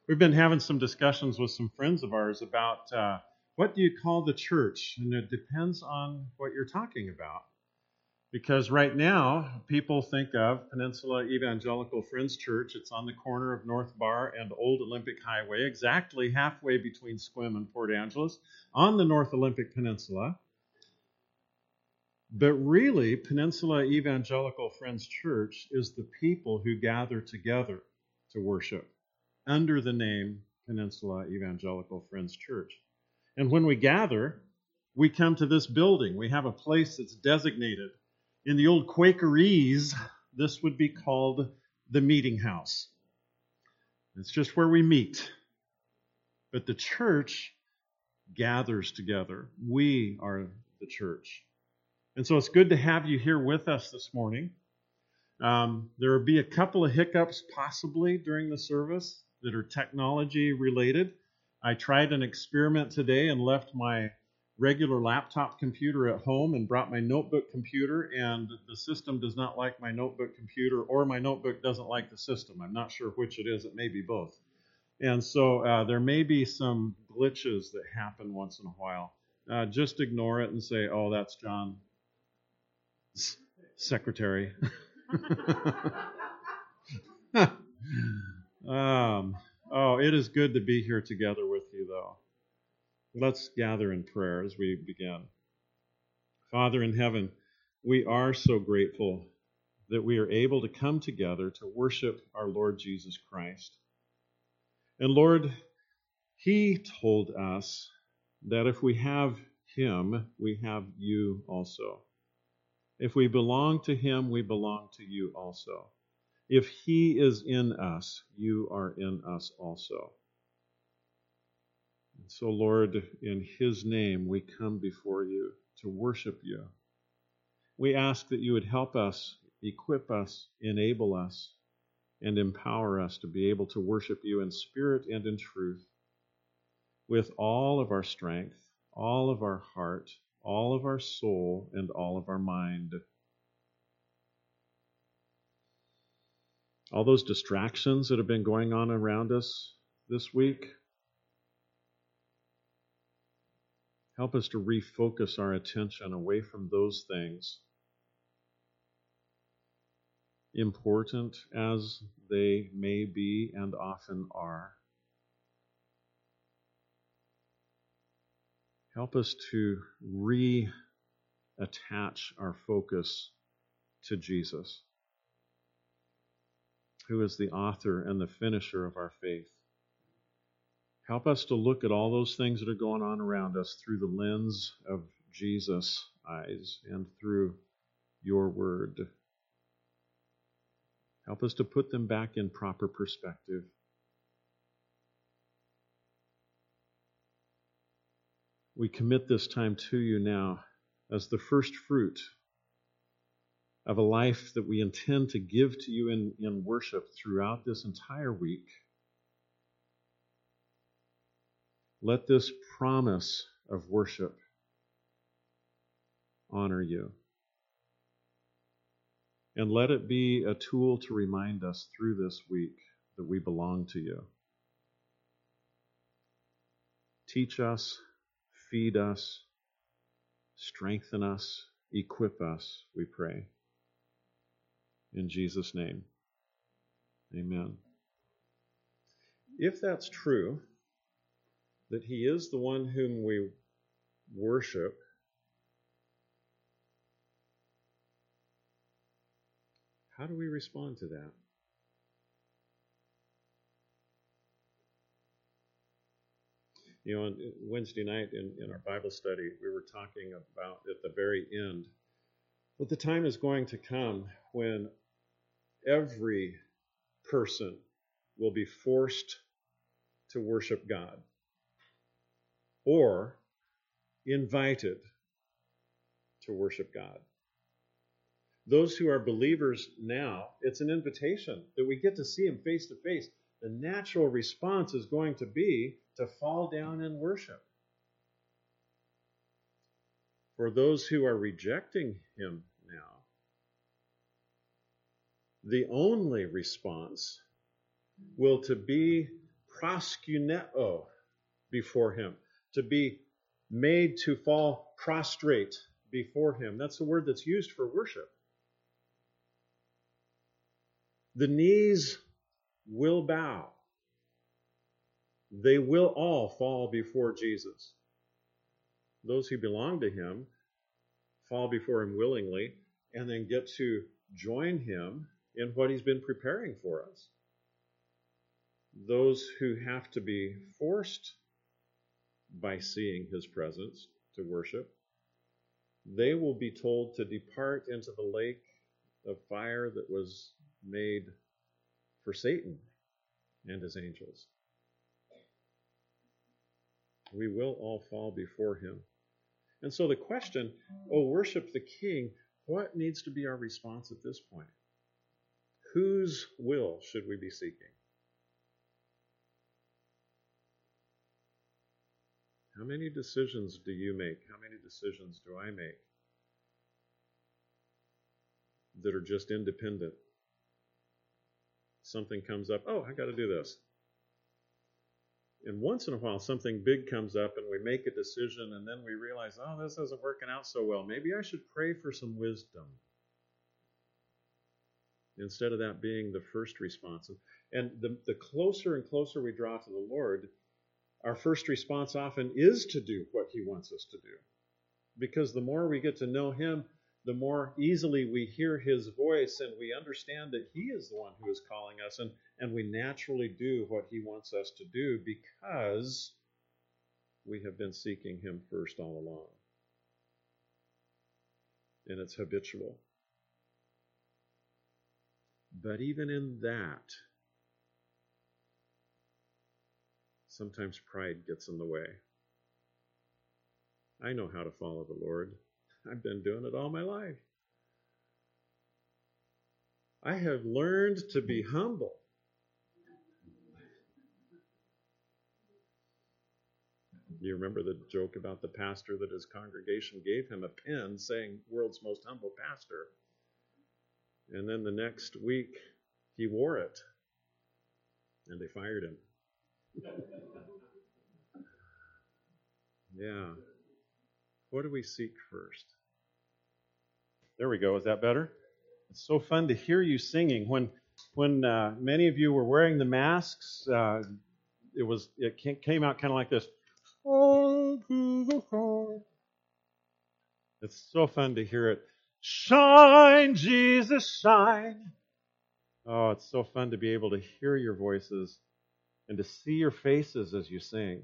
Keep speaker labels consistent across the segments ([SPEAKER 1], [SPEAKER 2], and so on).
[SPEAKER 1] We've been having some discussions with some friends of ours about what do you call the church? And it depends on what you're talking about. Because right now, people think of Peninsula Evangelical Friends Church. It's on the corner of North Bar and Old Olympic Highway, exactly halfway between Sequim and Port Angeles, on the North Olympic Peninsula. But really, Peninsula Evangelical Friends Church is the people who gather together to worship under the name Peninsula Evangelical Friends Church. And when we gather, we come to this building. We have a place that's designated. In the old Quakerese, this would be called the meeting house. It's just where we meet. But the church gathers together. We are the church. And so it's good to have you here with us this morning. There will be a couple of hiccups possibly during the service that are technology related. I tried an experiment today and left my regular laptop computer at home and brought my notebook computer, and the system does not like my notebook computer, or my notebook doesn't like the system. I'm not sure which it is. It may be both. And so there may be some glitches that happen once in a while. Just ignore it and say, oh, that's John's secretary. It is good to be here together with you, though. Let's gather in prayer as we begin. Father in heaven, we are so grateful that we are able to come together to worship our Lord Jesus Christ. And Lord, He told us that if we have Him, we have you also. If we belong to Him, we belong to you also. If He is in us, you are in us also. And so, Lord, in His name, we come before you to worship you. We ask that you would help us, equip us, enable us, and empower us to be able to worship you in spirit and in truth with all of our strength, all of our heart, all of our soul, and all of our mind. All those distractions that have been going on around us this week, help us to refocus our attention away from those things, important as they may be and often are. Help us to reattach our focus to Jesus, who is the author and the finisher of our faith. Help us to look at all those things that are going on around us through the lens of Jesus' eyes and through your word. Help us to put them back in proper perspective. We commit this time to you now as the first fruit of a life that we intend to give to you in worship throughout this entire week. Let this promise of worship honor you. And let it be a tool to remind us through this week that we belong to you. Teach us, feed us, strengthen us, equip us, we pray. In Jesus' name, amen. If that's true, that He is the one whom we worship, how do we respond to that? You know, on Wednesday night in our Bible study, we were talking about at the very end that the time is going to come when every person will be forced to worship God or invited to worship God. Those who are believers now, it's an invitation that we get to see Him face to face. The natural response is going to be to fall down and worship. For those who are rejecting Him now, the only response will to be proskuneo before him, to be made to fall prostrate before him. That's the word that's used for worship. The knees will bow. They will all fall before Jesus. Those who belong to him fall before him willingly and then get to join him in what he's been preparing for us. Those who have to be forced by seeing his presence to worship, they will be told to depart into the lake of fire that was made for Satan and his angels. We will all fall before him. And so the question, worship the King, what needs to be our response at this point? Whose will should we be seeking? How many decisions do you make? How many decisions do I make that are just independent? Something comes up, I got to do this. And once in a while, something big comes up and we make a decision and then we realize, this isn't working out so well. Maybe I should pray for some wisdom. Instead of that being the first response. And the closer and closer we draw to the Lord, our first response often is to do what he wants us to do. Because the more we get to know him, the more easily we hear his voice and we understand that he is the one who is calling us, and we naturally do what he wants us to do because we have been seeking him first all along. And it's habitual. But even in that, sometimes pride gets in the way. I know how to follow the Lord. I've been doing it all my life. I have learned to be humble. You remember the joke about the pastor that his congregation gave him a pen saying, "World's most humble pastor." And then the next week, he wore it. And they fired him. Yeah. What do we seek first? There we go. Is that better? It's so fun to hear you singing. When many of you were wearing the masks, it came out kind of like this. It's so fun to hear it. Shine, Jesus, shine. Oh, it's so fun to be able to hear your voices and to see your faces as you sing.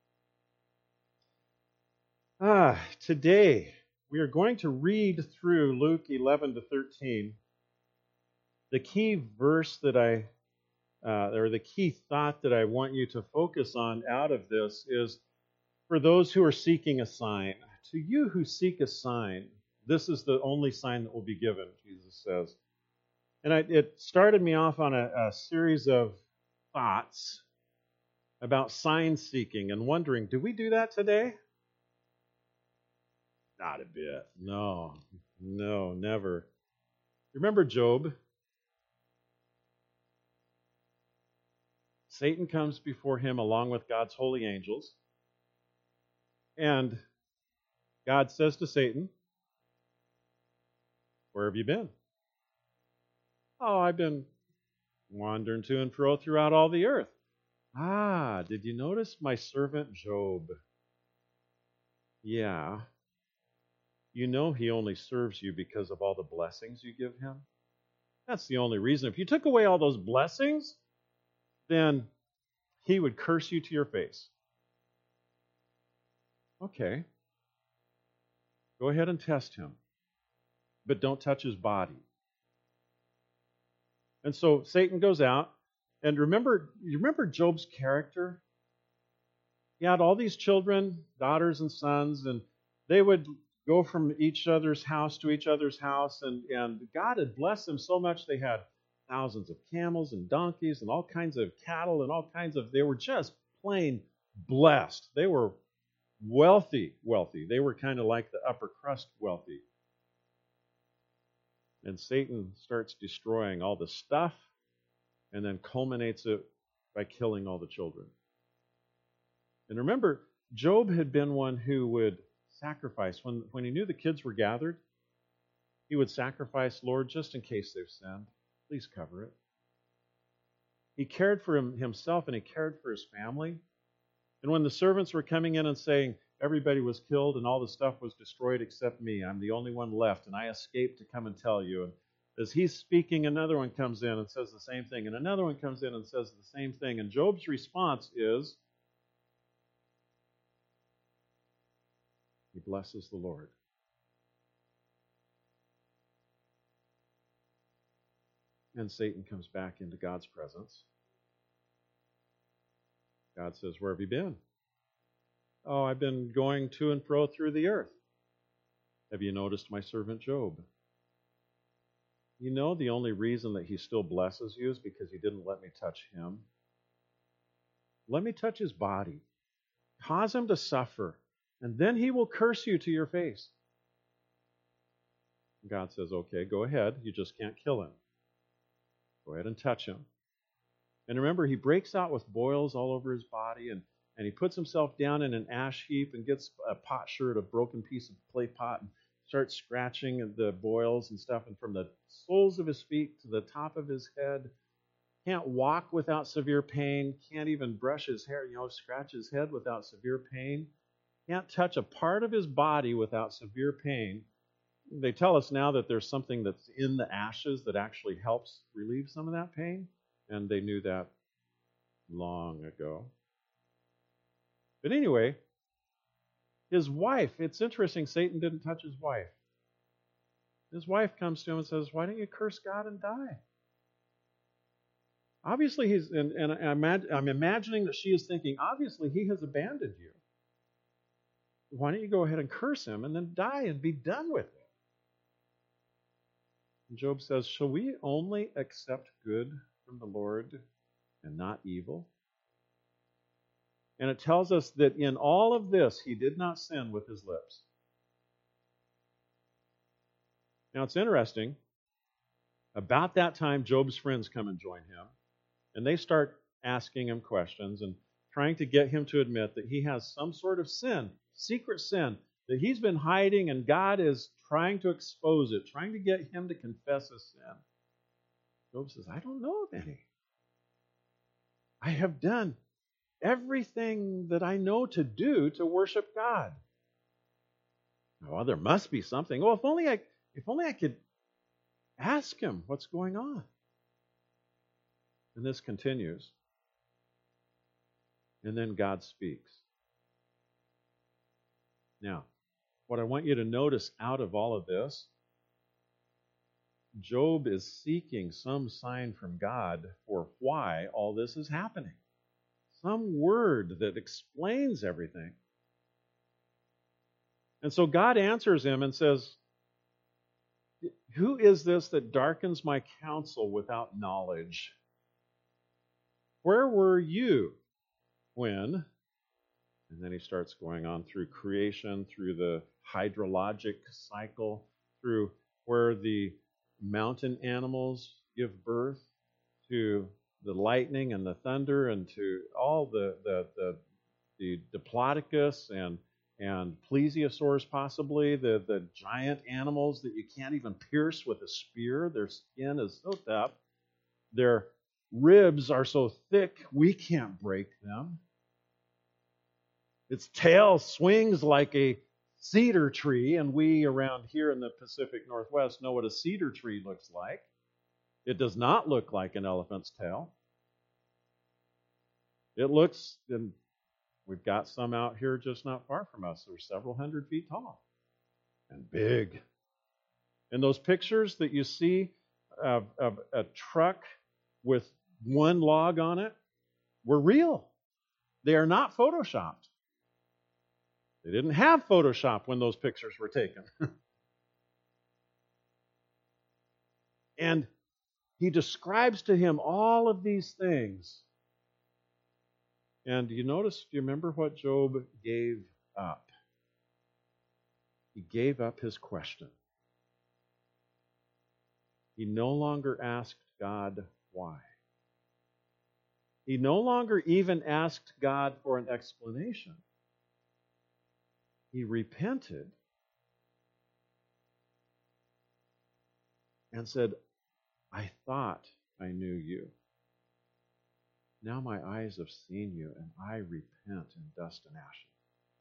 [SPEAKER 1] Today we are going to read through Luke 11 to 13. The key verse that or the key thought that I want you to focus on out of this is for those who are seeking a sign. To you who seek a sign, this is the only sign that will be given, Jesus says. And it started me off on a series of thoughts about sign seeking and wondering, do we do that today? Not a bit. No, never. Remember Job? Satan comes before him along with God's holy angels. And God says to Satan, "Where have you been?" "Oh, I've been wandering to and fro throughout all the earth." Did you notice my servant Job? Yeah. You know he only serves you because of all the blessings you give him. That's the only reason. If you took away all those blessings, then he would curse you to your face. Okay. Go ahead and test him. But don't touch his body. And so Satan goes out. And you remember Job's character? He had all these children, daughters and sons, and they would go from each other's house to each other's house, and God had blessed them so much they had thousands of camels and donkeys and all kinds of cattle and they were just plain blessed. They were wealthy. They were kind of like the upper crust wealthy. And Satan starts destroying all the stuff and then culminates it by killing all the children. And remember, Job had been one who would sacrifice. When he knew the kids were gathered, he would sacrifice, Lord, just in case they've sinned. Please cover it. He cared for himself and he cared for his family. And when the servants were coming in and saying, everybody was killed and all the stuff was destroyed except me, I'm the only one left, and I escaped to come and tell you. And as he's speaking, another one comes in and says the same thing, and another one comes in and says the same thing. And Job's response is, he blesses the Lord. And Satan comes back into God's presence. God says, where have you been? Oh, I've been going to and fro through the earth. Have you noticed my servant Job? You know the only reason that he still blesses you is because he didn't let me touch him. Let me touch his body. Cause him to suffer. And then he will curse you to your face. God says, okay, go ahead. You just can't kill him. Go ahead and touch him. And remember, he breaks out with boils all over his body, and he puts himself down in an ash heap and gets a potsherd, a broken piece of clay pot, and starts scratching the boils and stuff. And from the soles of his feet to the top of his head, can't walk without severe pain, can't even brush his hair, scratch his head without severe pain, can't touch a part of his body without severe pain. They tell us now that there's something that's in the ashes that actually helps relieve some of that pain, and they knew that long ago. But anyway, his wife, it's interesting, Satan didn't touch his wife. His wife comes to him and says, why don't you curse God and die? Obviously, I'm imagining that she is thinking, obviously he has abandoned you. Why don't you go ahead and curse him and then die and be done with it? And Job says, shall we only accept good from the Lord and not evil? And it tells us that in all of this, he did not sin with his lips. Now, it's interesting. About that time, Job's friends come and join him, and they start asking him questions and trying to get him to admit that he has some sort of sin, secret sin, that he's been hiding, and God is trying to expose it, trying to get him to confess his sin. Job says, I don't know of any. I have done everything that I know to do to worship God. Well, there must be something. Well, if only I could ask him what's going on. And this continues. And then God speaks. Now, what I want you to notice out of all of this, Job is seeking some sign from God for why all this is happening. Some word that explains everything. And so God answers him and says, who is this that darkens my counsel without knowledge? Where were you when? And then he starts going on through creation, through the hydrologic cycle, through where the mountain animals give birth, to the lightning and the thunder, and to all the Diplodocus and plesiosaurs, possibly, the giant animals that you can't even pierce with a spear. Their skin is so tough. Their ribs are so thick, we can't break them. Its tail swings like a cedar tree, and we around here in the Pacific Northwest know what a cedar tree looks like. It does not look like an elephant's tail. It looks, and we've got some out here just not far from us, they're several hundred feet tall and big. And those pictures that you see of a truck with one log on it were real. They are not photoshopped. They didn't have Photoshop when those pictures were taken. And he describes to him all of these things. And you remember what Job gave up? He gave up his question. He no longer asked God why. He no longer even asked God for an explanation. He repented and said, I thought I knew you. Now my eyes have seen you, and I repent in dust and ashes.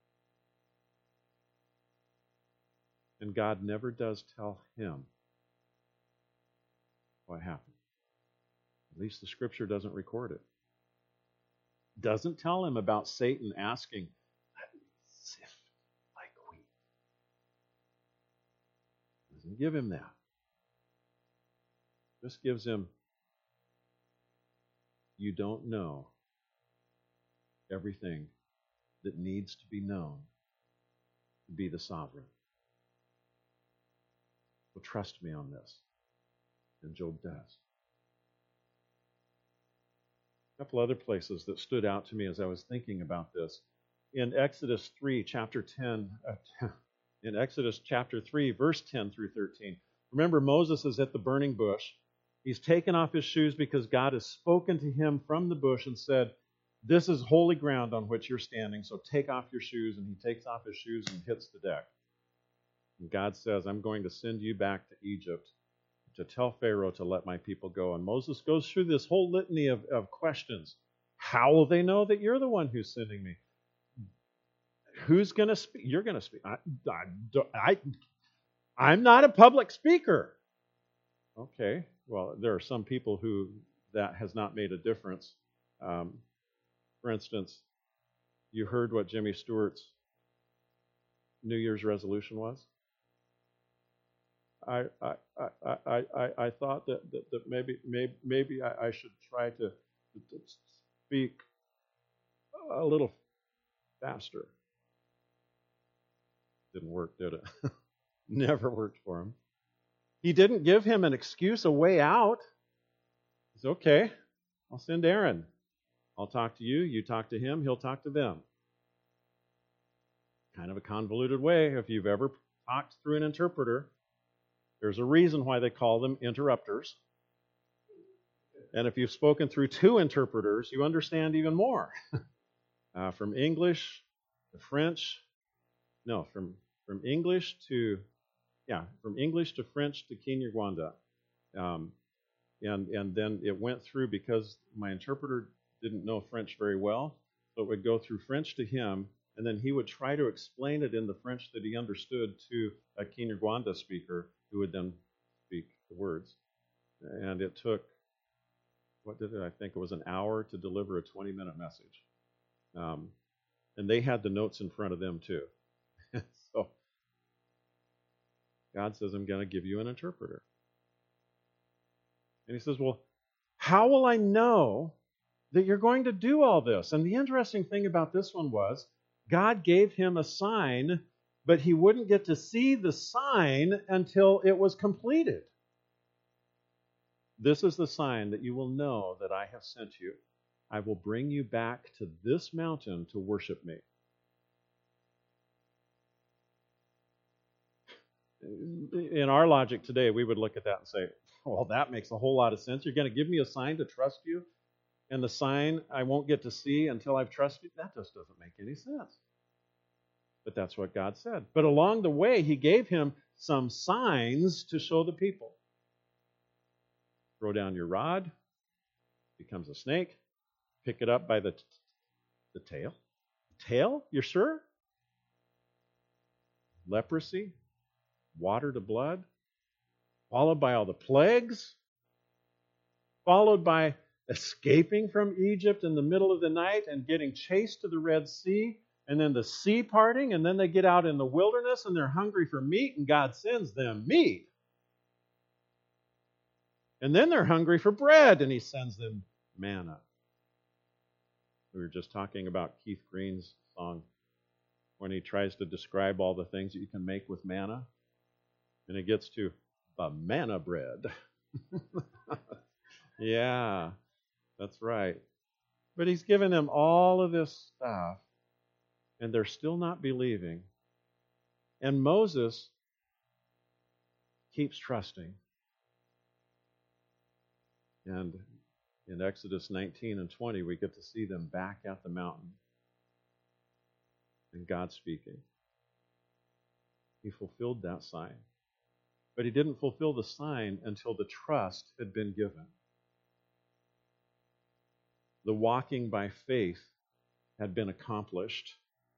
[SPEAKER 1] And God never does tell him what happened. At least the Scripture doesn't record it. Doesn't tell him about Satan asking, let me sift like wheat. Doesn't give him that. Just gives him, you don't know everything that needs to be known to be the sovereign. Well, trust me on this. And Job does. A couple other places that stood out to me as I was thinking about this. In Exodus 3, chapter 10, in Exodus chapter 3, verse 10 through 13. Remember, Moses is at the burning bush. He's taken off his shoes because God has spoken to him from the bush and said, this is holy ground on which you're standing, so take off your shoes. And he takes off his shoes and hits the deck. And God says, I'm going to send you back to Egypt to tell Pharaoh to let my people go. And Moses goes through this whole litany of questions. How will they know that you're the one who's sending me? Who's going to speak? You're going to speak. I'm not a public speaker. Okay, well, there are some people who that has not made a difference. For instance, you heard what Jimmy Stewart's New Year's resolution was? I thought that maybe I should try to speak a little faster. Didn't work, did it? Never worked for him. He didn't give him an excuse, a way out. He said, okay, I'll send Aaron. I'll talk to you, you talk to him, he'll talk to them. Kind of a convoluted way. If you've ever talked through an interpreter, there's a reason why they call them interrupters. And if you've spoken through two interpreters, you understand even more. From English to French, from English to French to Kinyarwanda. And then it went through, because my interpreter didn't know French very well, so it would go through French to him, and then he would try to explain it in the French that he understood to a Kinyarwanda speaker, who would then speak the words. And it took, I think it was an hour to deliver a 20-minute message. And they had the notes in front of them too. So God says, I'm going to give you an interpreter. And he says, well, how will I know that you're going to do all this? And the interesting thing about this one was, God gave him a sign, but he wouldn't get to see the sign until it was completed. This is the sign that you will know that I have sent you. I will bring you back to this mountain to worship me. In our logic today, we would look at that and say, well, that makes a whole lot of sense. You're going to give me a sign to trust you, and the sign I won't get to see until I've trusted you? That just doesn't make any sense. But that's what God said. But along the way, he gave him some signs to show the people. Throw down your rod, becomes a snake. Pick it up by the tail. Tail? You're sure? Leprosy, water to blood, followed by all the plagues, followed by escaping from Egypt in the middle of the night and getting chased to the Red Sea, and then the sea parting, and then they get out in the wilderness and they're hungry for meat, and God sends them meat. And then they're hungry for bread, and he sends them manna. We were just talking about Keith Green's song when he tries to describe all the things that you can make with manna. And it gets to the manna bread. Yeah, that's right. But he's given them all of this stuff, and they're still not believing. And Moses keeps trusting. And In Exodus 19 and 20, we get to see them back at the mountain and God speaking. He fulfilled that sign. But he didn't fulfill the sign until the trust had been given. The walking by faith had been accomplished.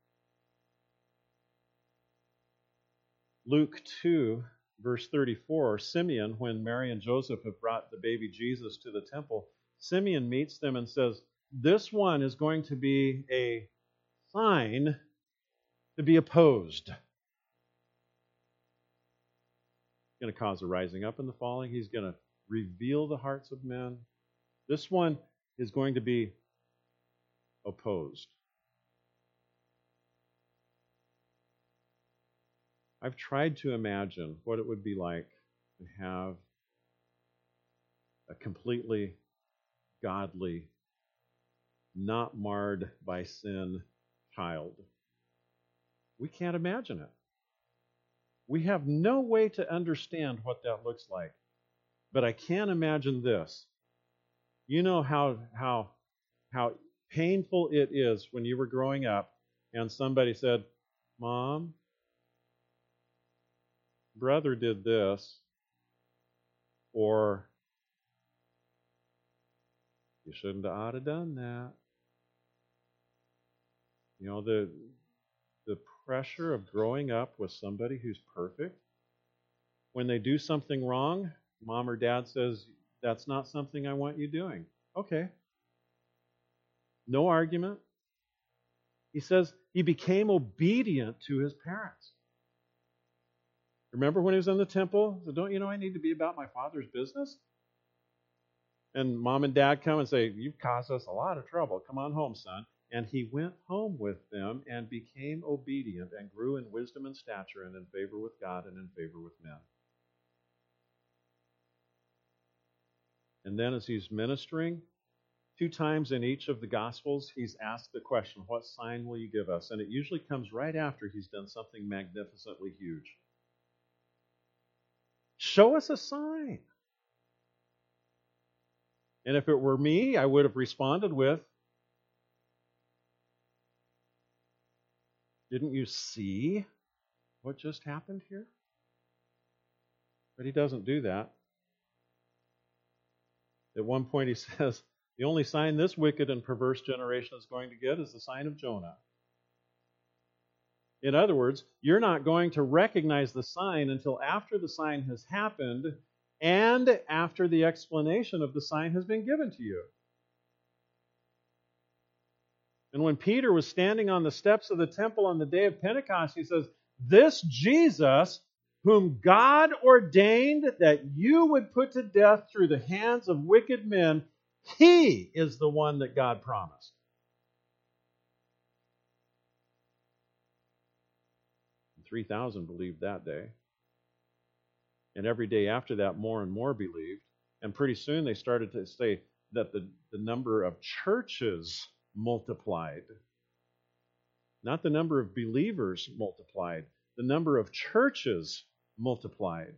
[SPEAKER 1] Luke 2, verse 34, Simeon, when Mary and Joseph have brought the baby Jesus to the temple, Simeon meets them and says, this one is going to be a sign to be opposed. He's going to cause a rising up and the falling. He's going to reveal the hearts of men. This one is going to be opposed. I've tried to imagine what it would be like to have a completely godly, not marred by sin child. We can't imagine it. We have no way to understand what that looks like. But I can imagine this. You know how painful it is when you were growing up and somebody said, Mom, brother did this, or you shouldn't have ought to done that. You know, the pressure of growing up with somebody who's perfect. When they do something wrong, mom or dad says, that's not something I want you doing. Okay. No argument. He says he became obedient to his parents. Remember when he was in the temple? He said, don't you know I need to be about my Father's business? And mom and dad come and say, you've caused us a lot of trouble. Come on home, son. And he went home with them and became obedient and grew in wisdom and stature and in favor with God and in favor with men. And then as he's ministering, 2 times in each of the Gospels, he's asked the question, what sign will you give us? And it usually comes right after he's done something magnificently huge. Show us a sign. And if it were me, I would have responded with, didn't you see what just happened here? But he doesn't do that. At one point he says, the only sign this wicked and perverse generation is going to get is the sign of Jonah. In other words, you're not going to recognize the sign until after the sign has happened and after the explanation of the sign has been given to you. And when Peter was standing on the steps of the temple on the day of Pentecost, he says, this Jesus, whom God ordained that you would put to death through the hands of wicked men, he is the one that God promised. And 3,000 believed that day. And every day after that, more and more believed. And pretty soon they started to say that the number of churches multiplied. Not the number of believers multiplied. The number of churches multiplied.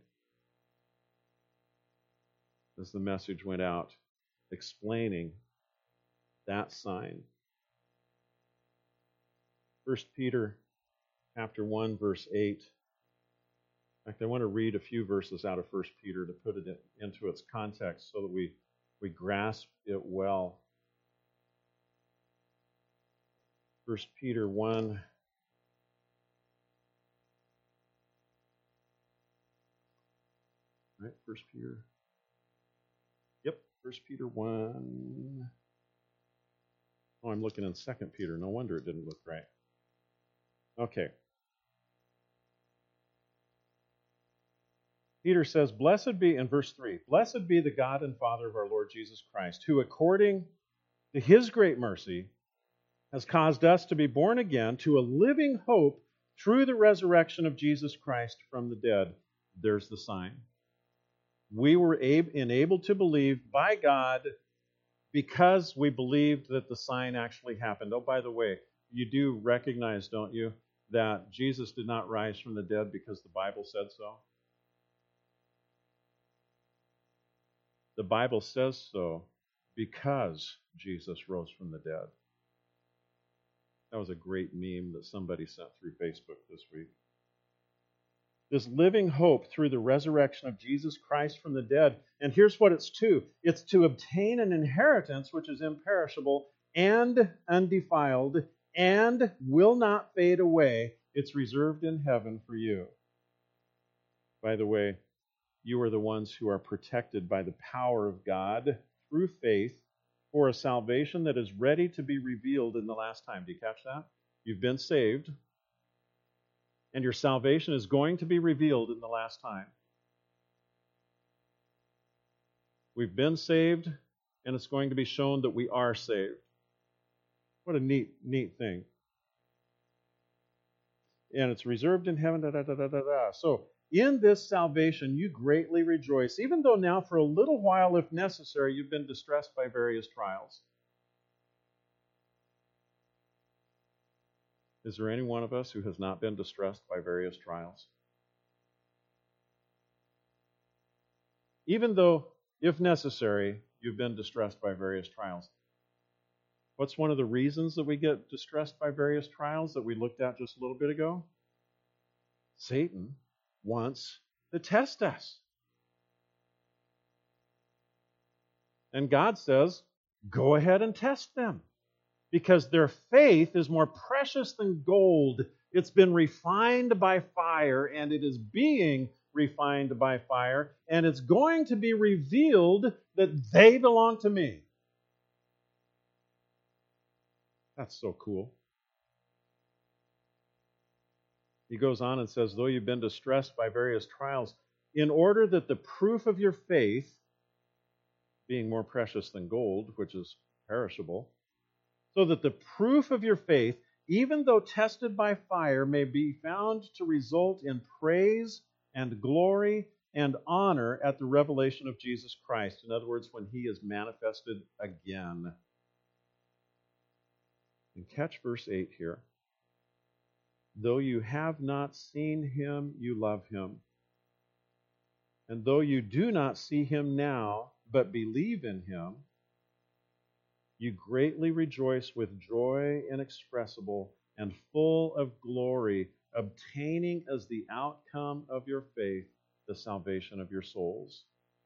[SPEAKER 1] As the message went out explaining that sign. 1 Peter chapter 1, verse 8. In fact, I want to read a few verses out of 1 Peter to put it into its context so that we grasp it well. 1 Peter 1. Right, 1 Peter. Yep, 1 Peter 1. Oh, I'm looking in 2 Peter. No wonder it didn't look right. Okay. Peter says, blessed be, in verse 3, blessed be the God and Father of our Lord Jesus Christ, who according to his great mercy has caused us to be born again to a living hope through the resurrection of Jesus Christ from the dead. There's the sign. We were enabled to believe by God because we believed that the sign actually happened. Oh, by the way, you do recognize, don't you, that Jesus did not rise from the dead because the Bible said so? The Bible says so because Jesus rose from the dead. That was a great meme that somebody sent through Facebook this week. This living hope through the resurrection of Jesus Christ from the dead. And here's what it's to. It's to obtain an inheritance which is imperishable and undefiled and will not fade away. It's reserved in heaven for you. By the way, you are the ones who are protected by the power of God through faith for a salvation that is ready to be revealed in the last time. Do you catch that? You've been saved, and your salvation is going to be revealed in the last time. We've been saved, and it's going to be shown that we are saved. What a neat thing. And it's reserved in heaven, So, in this salvation, you greatly rejoice, even though now for a little while, if necessary, you've been distressed by various trials. Is there any one of us who has not been distressed by various trials? Even though, if necessary, you've been distressed by various trials. What's one of the reasons that we get distressed by various trials that we looked at just a little bit ago? Satan wants to test us. And God says, go ahead and test them. Because their faith is more precious than gold. It's been refined by fire, and it is being refined by fire, and it's going to be revealed that they belong to me. That's so cool. He goes on and says, though you've been distressed by various trials, in order that the proof of your faith, being more precious than gold, which is perishable, so that the proof of your faith, even though tested by fire, may be found to result in praise and glory and honor at the revelation of Jesus Christ. In other words, when He is manifested again. And catch verse 8 here. Though you have not seen Him, you love Him. And though you do not see Him now, but believe in Him, you greatly rejoice with joy inexpressible and full of glory, obtaining as the outcome of your faith the salvation of your souls.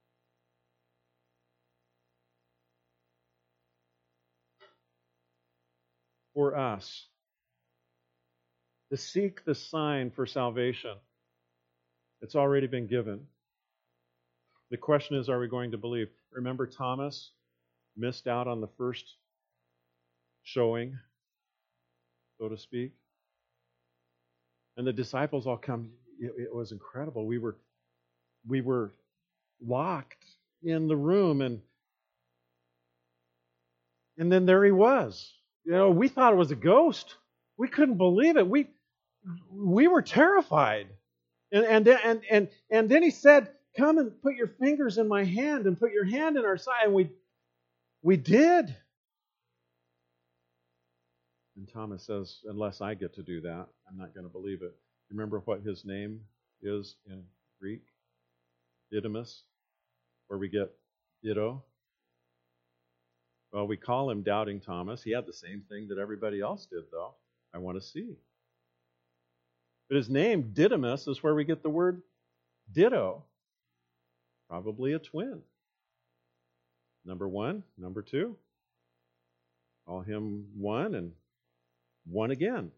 [SPEAKER 1] For us, to seek the sign for salvation, it's already been given. The question is, are we going to believe? Remember, Thomas missed out on the first showing, so to speak. And the disciples all come. It was incredible. We were locked in the room, and then there he was. We thought it was a ghost. We couldn't believe it. We were terrified. And then he said, "Come and put your fingers in my hand and put your hand in our side." And we did. And Thomas says, unless I get to do that, I'm not going to believe it. Remember what his name is in Greek? Didymus, where we get ditto. Well, we call him Doubting Thomas. He had the same thing that everybody else did, though. I want to see. But his name, Didymus, is where we get the word ditto. Probably a twin. Number one, number two. Call him one and one again.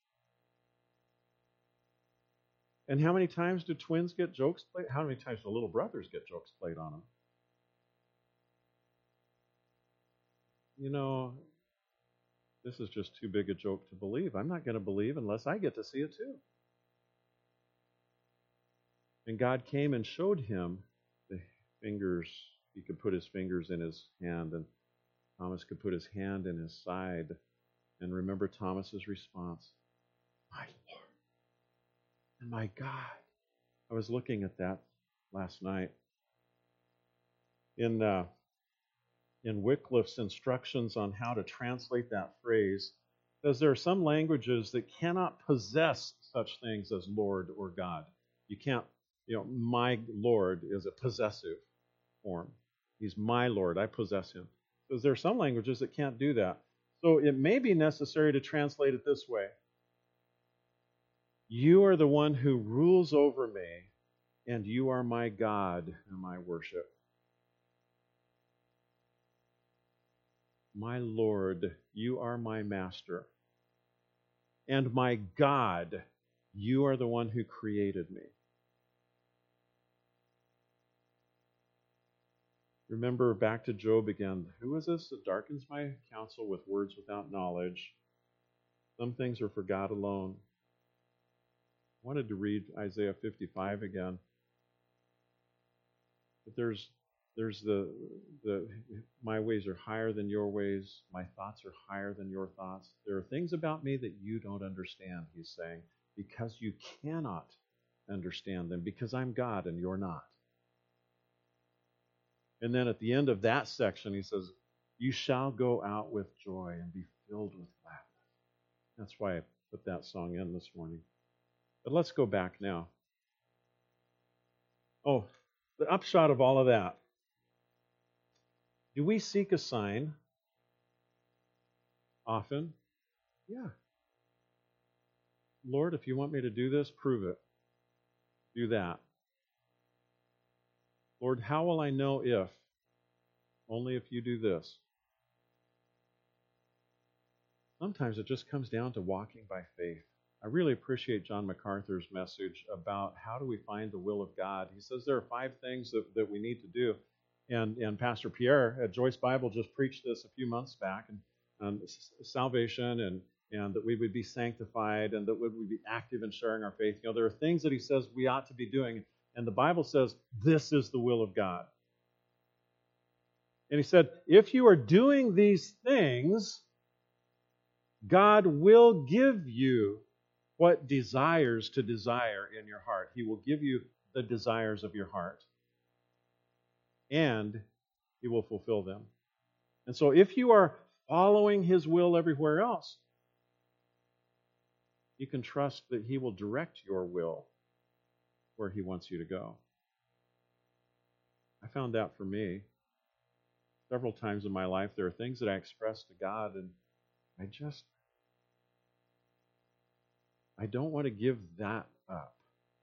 [SPEAKER 1] And how many times do twins get jokes played? How many times do little brothers get jokes played on them? This is just too big a joke to believe. I'm not going to believe unless I get to see it too. And God came and showed him the fingers. He could put his fingers in his hand, and Thomas could put his hand in his side. And remember Thomas's response, "My Lord and my God." I was looking at that last night. In Wycliffe's instructions on how to translate that phrase, says there are some languages that cannot possess such things as Lord or God. You can't, my Lord is a possessive form. He's my Lord. I possess him. Because there are some languages that can't do that. So it may be necessary to translate it this way. You are the one who rules over me, and you are my God whom I worship. My Lord, you are my master. And my God, you are the one who created me. Remember back to Job again. Who is this that darkens my counsel with words without knowledge? Some things are for God alone. I wanted to read Isaiah 55 again. But there's the my ways are higher than your ways, my thoughts are higher than your thoughts. There are things about me that you don't understand, he's saying, because you cannot understand them, because I'm God and you're not. And then at the end of that section, he says, you shall go out with joy and be filled with gladness. That's why I put that song in this morning. But let's go back now. Oh, the upshot of all of that. Do we seek a sign often? Yeah. Lord, if you want me to do this, prove it. Do that. Lord, how will I know if? Only if you do this. Sometimes it just comes down to walking by faith. I really appreciate John MacArthur's message about how do we find the will of God. He says there are 5 things that we need to do. And Pastor Pierre at Joyce Bible just preached this a few months back, and salvation and that we would be sanctified and that we would be active in sharing our faith. You know, there are things that he says we ought to be doing, and the Bible says this is the will of God. And he said, if you are doing these things, God will give you what desires to desire in your heart. He will give you the desires of your heart. And He will fulfill them. And so if you are following His will everywhere else, you can trust that He will direct your will where He wants you to go. I found that for me. Several times in my life, there are things that I express to God, and I don't want to give that up.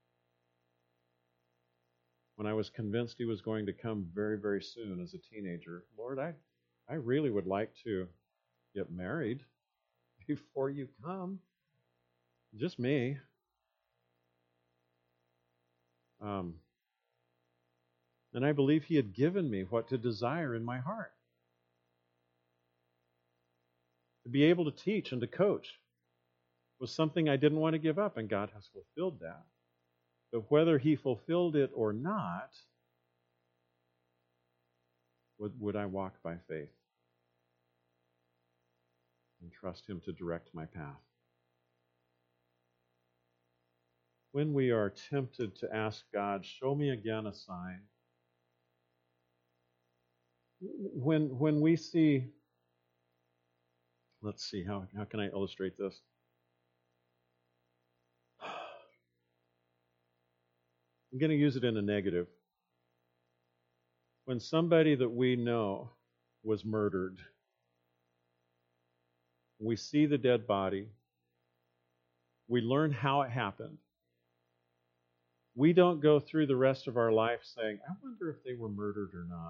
[SPEAKER 1] When I was convinced He was going to come very, very soon as a teenager, Lord, I really would like to get married before you come. Just me. And I believe He had given me what to desire in my heart. To be able to teach and to coach was something I didn't want to give up, and God has fulfilled that. But whether He fulfilled it or not, would I walk by faith and trust Him to direct my path? When we are tempted to ask God, show me again a sign, when we see, let's see, how can I illustrate this? I'm going to use it in a negative. When somebody that we know was murdered, we see the dead body, we learn how it happened. We don't go through the rest of our life saying, I wonder if they were murdered or not.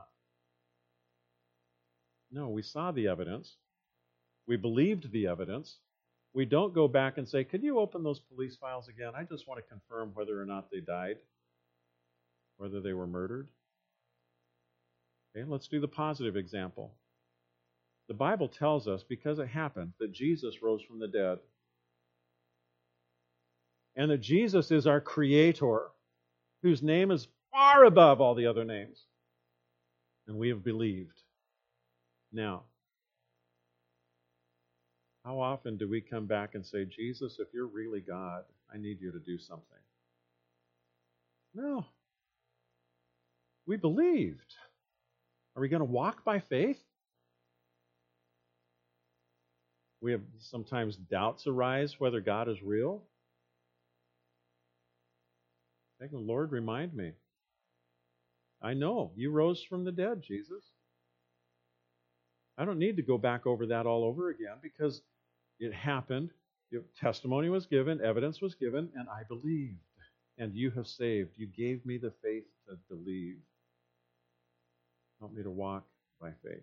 [SPEAKER 1] No, we saw the evidence. We believed the evidence. We don't go back and say, could you open those police files again? I just want to confirm whether or not they died, whether they were murdered. Okay, let's do the positive example. The Bible tells us, because it happened, that Jesus rose from the dead. And that Jesus is our Creator, whose name is far above all the other names. And we have believed. Now, how often do we come back and say, Jesus, if you're really God, I need you to do something? No. We believed. Are we going to walk by faith? We have sometimes doubts arise whether God is real. Thank the Lord, remind me. I know you rose from the dead, Jesus. I don't need to go back over that all over again because it happened. Testimony was given, evidence was given, and I believed. And you have saved. You gave me the faith to believe. Help me to walk by faith.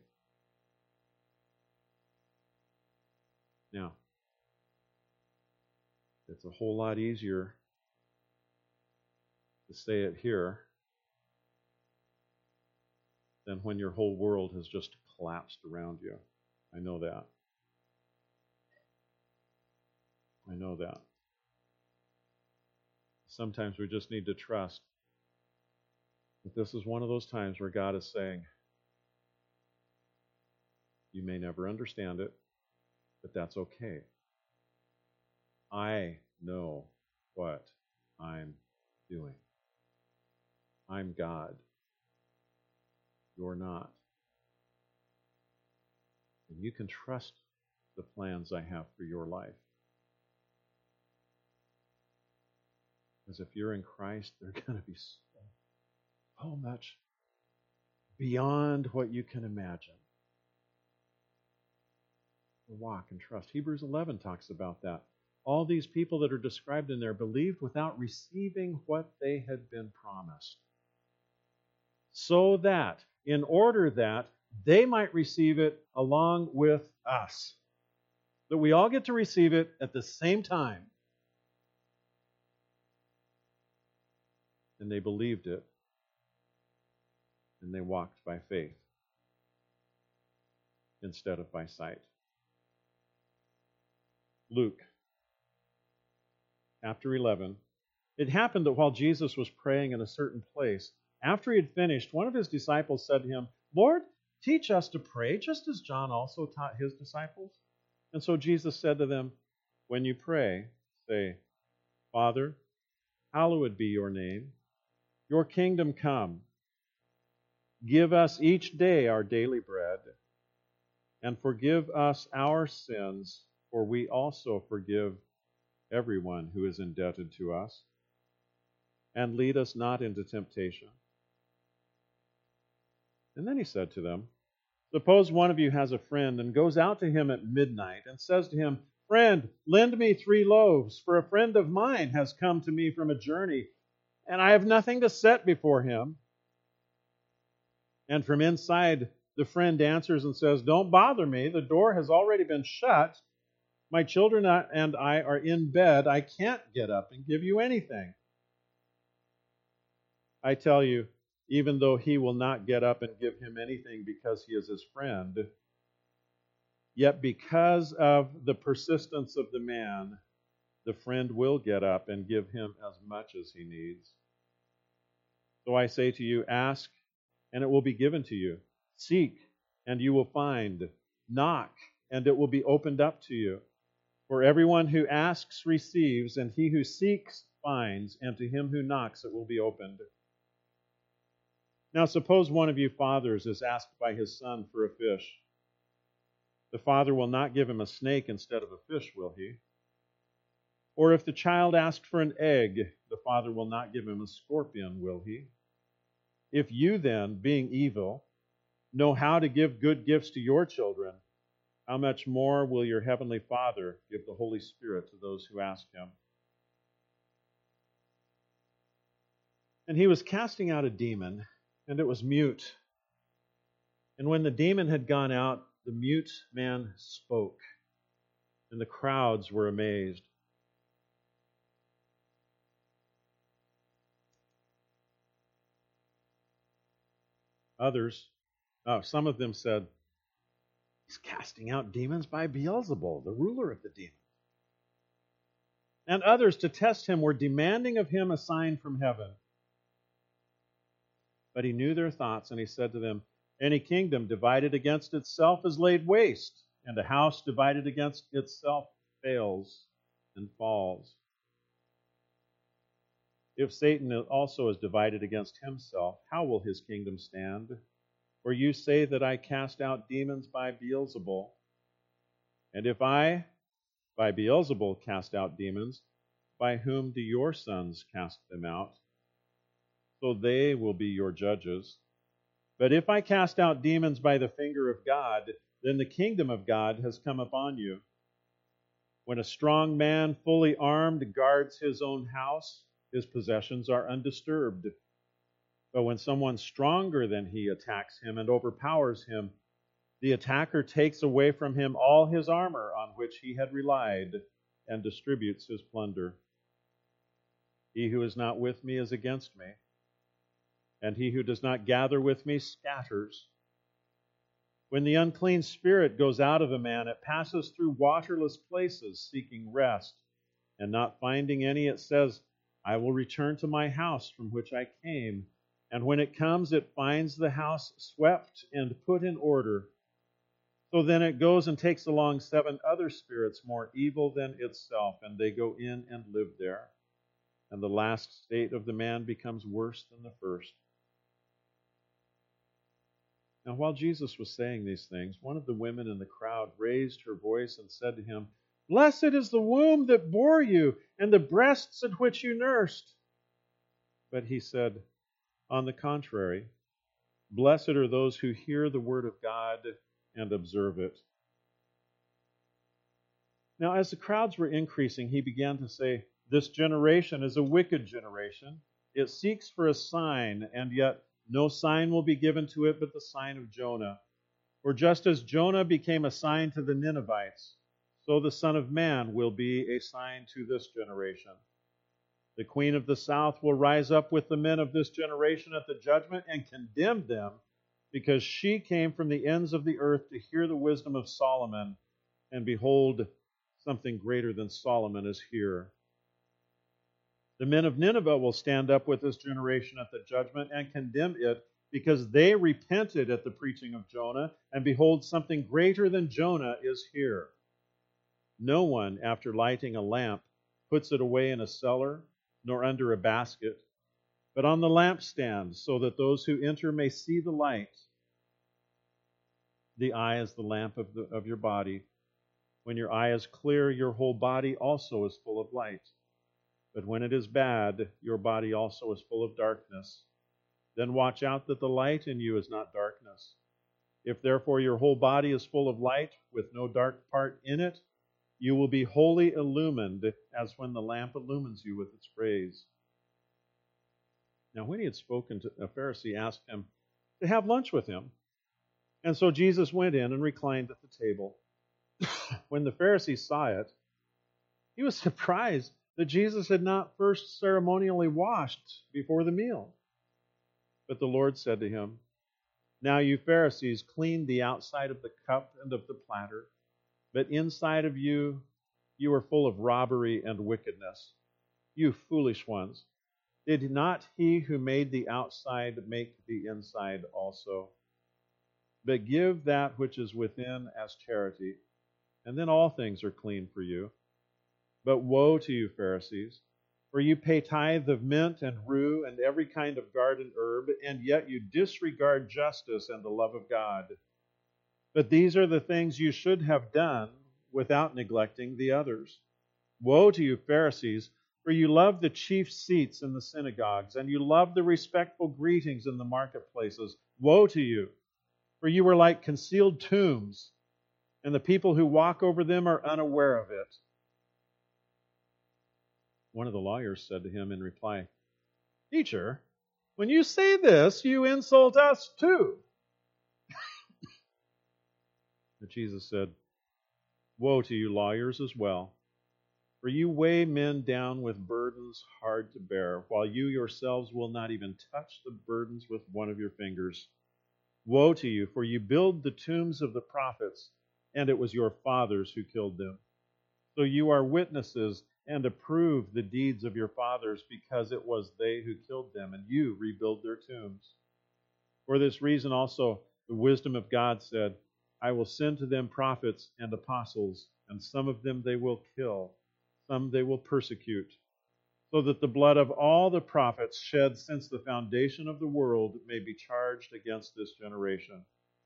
[SPEAKER 1] Now, it's a whole lot easier to say it here than when your whole world has just collapsed around you. I know that. I know that. Sometimes we just need to trust that this is one of those times where God is saying, you may never understand it, but that's okay. I know what I'm doing. I'm God. You're not. And you can trust the plans I have for your life. Because if you're in Christ, they're going to be so much beyond what you can imagine. Walk and trust. Hebrews 11 talks about that. All these people that are described in there believed without receiving what they had been promised. So that, in order that they might receive it along with us. That we all get to receive it at the same time. And they believed it. And they walked by faith instead of by sight. Luke, chapter 11. It happened that while Jesus was praying in a certain place, after he had finished, one of his disciples said to him, Lord, teach us to pray, just as John also taught his disciples. And so Jesus said to them, when you pray, say, Father, hallowed be your name. Your kingdom come. Give us each day our daily bread, and forgive us our sins, for we also forgive everyone who is indebted to us. And lead us not into temptation. And then he said to them, suppose one of you has a friend and goes out to him at midnight and says to him, Friend, lend me 3 loaves, for a friend of mine has come to me from a journey, and I have nothing to set before him. And from inside, the friend answers and says, Don't bother me. The door has already been shut. My children and I are in bed. I can't get up and give you anything. I tell you, even though he will not get up and give him anything because he is his friend, yet because of the persistence of the man, the friend will get up and give him as much as he needs. So I say to you, ask, and it will be given to you. Seek, and you will find. Knock, and it will be opened up to you. For everyone who asks receives, and he who seeks finds, and to him who knocks it will be opened. Now suppose one of you fathers is asked by his son for a fish. The father will not give him a snake instead of a fish, will he? Or if the child asked for an egg, the father will not give him a scorpion, will he? If you then, being evil, know how to give good gifts to your children, how much more will your heavenly Father give the Holy Spirit to those who ask him? And he was casting out a demon, and it was mute. And when the demon had gone out, the mute man spoke, and the crowds were amazed. Some of them said, He's casting out demons by Beelzebul, the ruler of the demons. And others, to test him, were demanding of him a sign from heaven. But he knew their thoughts, and he said to them, Any kingdom divided against itself is laid waste, and a house divided against itself fails and falls. If Satan also is divided against himself, how will his kingdom stand? For you say that I cast out demons by Beelzebul. And if I, by Beelzebul, cast out demons, by whom do your sons cast them out? So they will be your judges. But if I cast out demons by the finger of God, then the kingdom of God has come upon you. When a strong man, fully armed, guards his own house, his possessions are undisturbed. But when someone stronger than he attacks him and overpowers him, the attacker takes away from him all his armor on which he had relied and distributes his plunder. He who is not with me is against me, and he who does not gather with me scatters. When the unclean spirit goes out of a man, it passes through waterless places, seeking rest, and not finding any, it says, I will return to my house from which I came. And when it comes, it finds the house swept and put in order. So then it goes and takes along 7 other spirits more evil than itself, and they go in and live there. And the last state of the man becomes worse than the first. Now, while Jesus was saying these things, one of the women in the crowd raised her voice and said to him, Blessed is the womb that bore you, and the breasts at which you nursed. But he said, On the contrary, blessed are those who hear the word of God and observe it. Now, as the crowds were increasing, he began to say, This generation is a wicked generation. It seeks for a sign, and yet no sign will be given to it but the sign of Jonah. For just as Jonah became a sign to the Ninevites, so the Son of Man will be a sign to this generation. The queen of the south will rise up with the men of this generation at the judgment and condemn them, because she came from the ends of the earth to hear the wisdom of Solomon, and behold, something greater than Solomon is here. The men of Nineveh will stand up with this generation at the judgment and condemn it, because they repented at the preaching of Jonah, and behold, something greater than Jonah is here. No one, after lighting a lamp, puts it away in a cellar, nor under a basket, but on the lampstand, so that those who enter may see the light. The eye is the lamp of your body. When your eye is clear, your whole body also is full of light. But when it is bad, your body also is full of darkness. Then watch out that the light in you is not darkness. If therefore your whole body is full of light, with no dark part in it, you will be wholly illumined, as when the lamp illumines you with its rays. Now when he had spoken, a Pharisee asked him to have lunch with him. And so Jesus went in and reclined at the table. When the Pharisee saw it, he was surprised that Jesus had not first ceremonially washed before the meal. But the Lord said to him, Now you Pharisees clean the outside of the cup and of the platter, but inside of you are full of robbery and wickedness. You foolish ones, did not he who made the outside make the inside also? But give that which is within as charity, and then all things are clean for you. But woe to you, Pharisees, for you pay tithe of mint and rue and every kind of garden herb, and yet you disregard justice and the love of God. But these are the things you should have done without neglecting the others. Woe to you, Pharisees, for you love the chief seats in the synagogues, and you love the respectful greetings in the marketplaces. Woe to you, for you are like concealed tombs, and the people who walk over them are unaware of it. One of the lawyers said to him in reply, Teacher, when you say this, you insult us too. But Jesus said, Woe to you, lawyers, as well, for you weigh men down with burdens hard to bear, while you yourselves will not even touch the burdens with one of your fingers. Woe to you, for you build the tombs of the prophets, and it was your fathers who killed them. So you are witnesses and approve the deeds of your fathers, because it was they who killed them, and you rebuild their tombs. For this reason also the wisdom of God said, I will send to them prophets and apostles, and some of them they will kill, some they will persecute, so that the blood of all the prophets shed since the foundation of the world may be charged against this generation.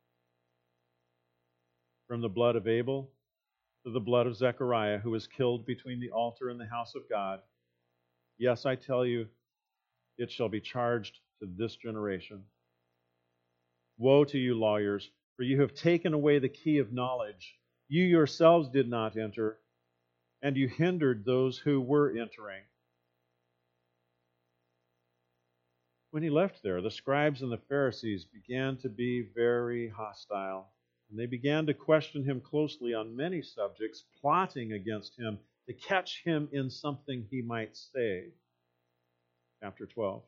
[SPEAKER 1] From the blood of Abel to the blood of Zechariah, who was killed between the altar and the house of God. Yes, I tell you, it shall be charged to this generation. Woe to you, lawyers, for you have taken away the key of knowledge. You yourselves did not enter, and you hindered those who were entering." When he left there, the scribes and the Pharisees began to be very hostile, and they began to question him closely on many subjects, plotting against him to catch him in something he might say. Chapter 12.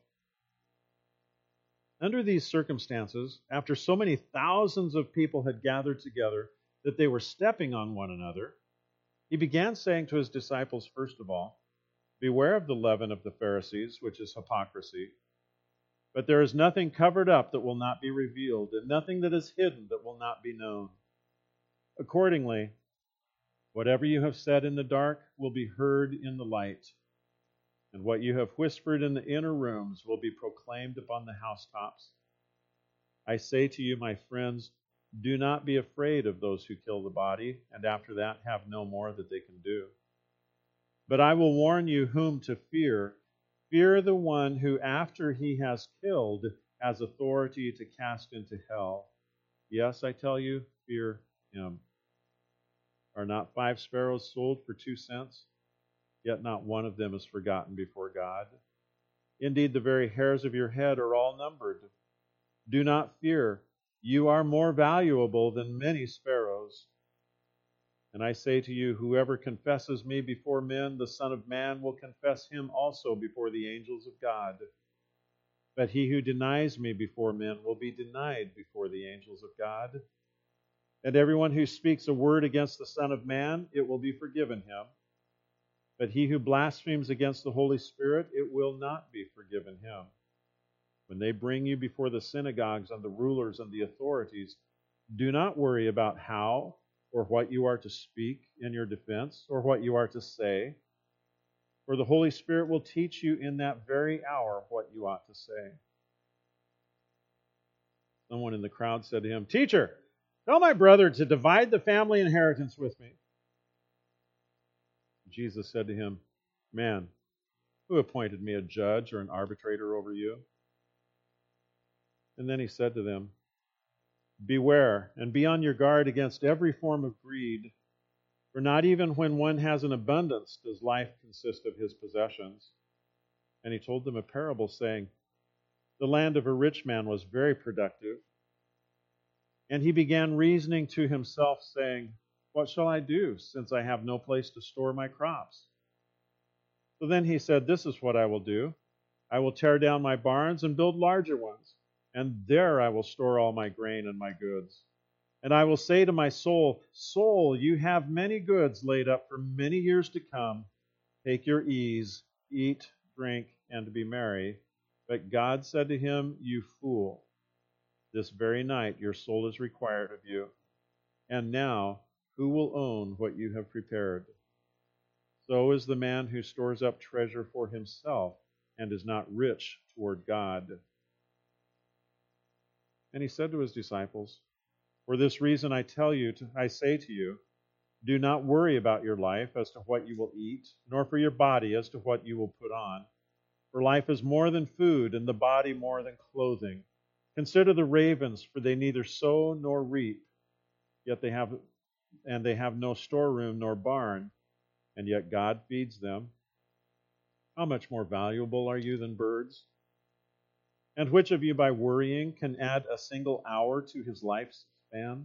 [SPEAKER 1] Under these circumstances, after so many thousands of people had gathered together that they were stepping on one another, he began saying to his disciples, first of all, "Beware of the leaven of the Pharisees, which is hypocrisy. But there is nothing covered up that will not be revealed, and nothing that is hidden that will not be known. Accordingly, whatever you have said in the dark will be heard in the light, and what you have whispered in the inner rooms will be proclaimed upon the housetops. I say to you, my friends, do not be afraid of those who kill the body, and after that have no more that they can do. But I will warn you whom to fear. Fear the one who, after he has killed, has authority to cast into hell. Yes, I tell you, fear him. Are not 5 sparrows sold for 2 cents? Yet not one of them is forgotten before God. Indeed, the very hairs of your head are all numbered. Do not fear. You are more valuable than many sparrows. And I say to you, whoever confesses me before men, the Son of Man will confess him also before the angels of God. But he who denies me before men will be denied before the angels of God. And everyone who speaks a word against the Son of Man, it will be forgiven him. But he who blasphemes against the Holy Spirit, it will not be forgiven him. When they bring you before the synagogues and the rulers and the authorities, do not worry about how or what you are to speak in your defense, or what you are to say. For the Holy Spirit will teach you in that very hour what you ought to say. Someone in the crowd said to him, "Teacher, tell my brother to divide the family inheritance with me." Jesus said to him, "Man, who appointed me a judge or an arbitrator over you?" And then he said to them, "Beware and be on your guard against every form of greed, for not even when one has an abundance does life consist of his possessions." And he told them a parable, saying, "The land of a rich man was very productive. And he began reasoning to himself, saying, 'What shall I do, since I have no place to store my crops?' So then he said, 'This is what I will do. I will tear down my barns and build larger ones, and there I will store all my grain and my goods. And I will say to my soul, Soul, you have many goods laid up for many years to come. Take your ease, eat, drink, and be merry.' But God said to him, 'You fool, this very night your soul is required of you. And now, who will own what you have prepared?' So is the man who stores up treasure for himself and is not rich toward God." And he said to his disciples, "For this reason I say to you, do not worry about your life as to what you will eat, nor for your body as to what you will put on. For life is more than food, and the body more than clothing. Consider the ravens, for they neither sow nor reap, yet they have no storeroom nor barn, and yet God feeds them. How much more valuable are you than birds? And which of you by worrying can add a single hour to his lifespan?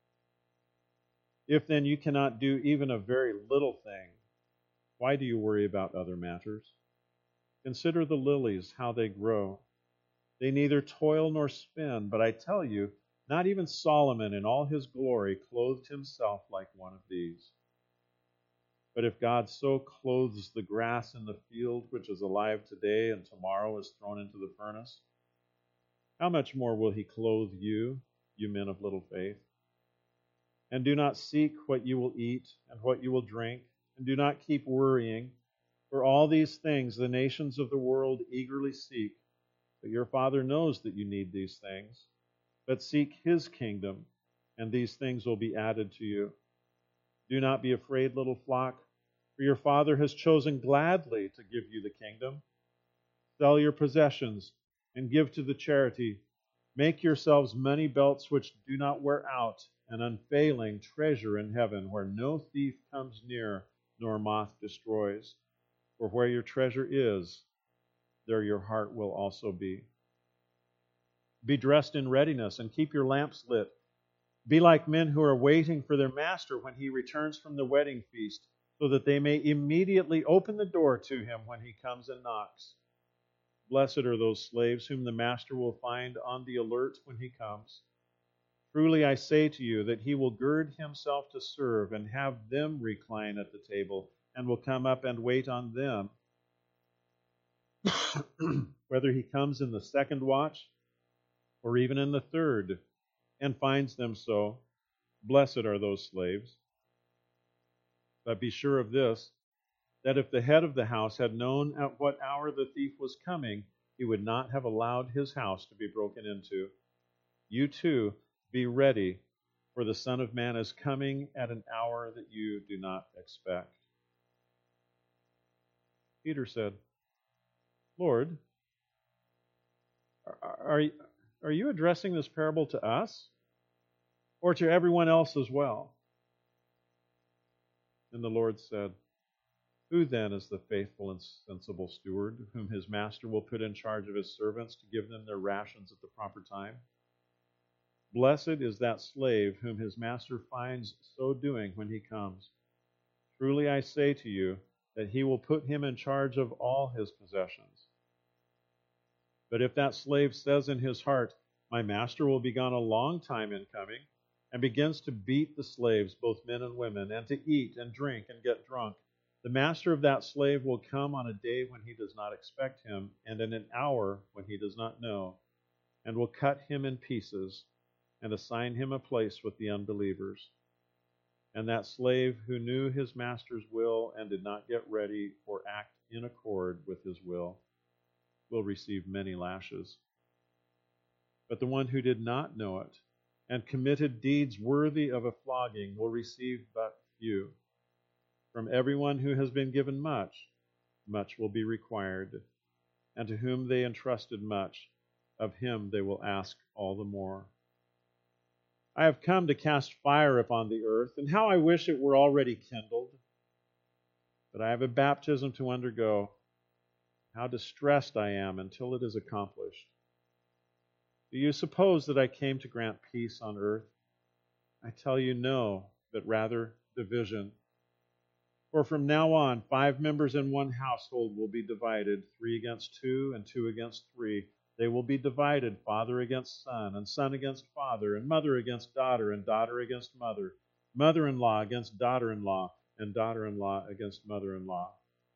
[SPEAKER 1] If then you cannot do even a very little thing, why do you worry about other matters? Consider the lilies, how they grow. They neither toil nor spin, but I tell you, not even Solomon in all his glory clothed himself like one of these. But if God so clothes the grass in the field, which is alive today and tomorrow is thrown into the furnace, how much more will he clothe you, you men of little faith? And do not seek what you will eat and what you will drink, and do not keep worrying, for all these things the nations of the world eagerly seek. But your Father knows that you need these things. But seek his kingdom, and these things will be added to you. Do not be afraid, little flock, for your Father has chosen gladly to give you the kingdom. Sell your possessions and give to the charity. Make yourselves money belts which do not wear out, an unfailing treasure in heaven, where no thief comes near, nor moth destroys. For where your treasure is, there your heart will also be. Be dressed in readiness, and keep your lamps lit. Be like men who are waiting for their master when he returns from the wedding feast, so that they may immediately open the door to him when he comes and knocks. Blessed are those slaves whom the master will find on the alert when he comes. Truly I say to you that he will gird himself to serve and have them recline at the table, and will come up and wait on them. Whether he comes in the second watch or even in the third, and finds them so, blessed are those slaves. But be sure of this, that if the head of the house had known at what hour the thief was coming, he would not have allowed his house to be broken into. You too, be ready, for the Son of Man is coming at an hour that you do not expect. Peter said, Lord, are you addressing this parable to us, or to everyone else as well? And the Lord said, Who then is the faithful and sensible steward, whom his master will put in charge of his servants to give them their rations at the proper time? Blessed is that slave whom his master finds so doing when he comes. Truly I say to you that he will put him in charge of all his possessions. But if that slave says in his heart, My master will be gone a long time in coming, and begins to beat the slaves, both men and women, and to eat and drink and get drunk, the master of that slave will come on a day when he does not expect him, and in an hour when he does not know, and will cut him in pieces, and assign him a place with the unbelievers. And that slave who knew his master's will and did not get ready or act in accord with his will receive many lashes. But the one who did not know it and committed deeds worthy of a flogging will receive but few. From everyone who has been given much, much will be required, and to whom they entrusted much, of him they will ask all the more. I have come to cast fire upon the earth, and how I wish it were already kindled. But I have a baptism to undergo. How distressed I am until it is accomplished. Do you suppose that I came to grant peace on earth? I tell you no, but rather division. For from now on, 5 members in one household will be divided, 3 against 2 and 2 against 3. They will be divided, father against son, and son against father, and mother against daughter, and daughter against mother, mother-in-law against daughter-in-law, and daughter-in-law against mother-in-law.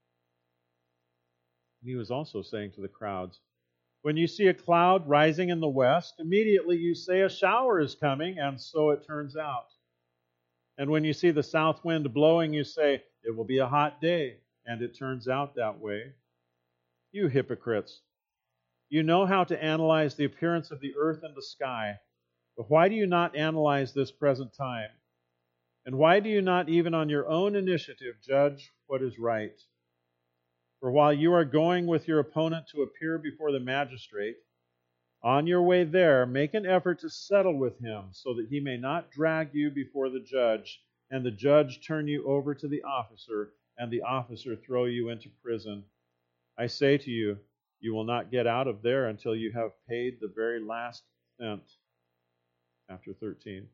[SPEAKER 1] And he was also saying to the crowds, When you see a cloud rising in the west, immediately you say a shower is coming, and so it turns out. And when you see the south wind blowing, you say, It will be a hot day, and it turns out that way. You hypocrites! You know how to analyze the appearance of the earth and the sky, but why do you not analyze this present time? And why do you not, even on your own initiative, judge what is right? For while you are going with your opponent to appear before the magistrate, on your way there, make an effort to settle with him, so that he may not drag you before the judge, and the judge turn you over to the officer, and the officer throw you into prison. I say to you, you will not get out of there until you have paid the very last cent. After 13.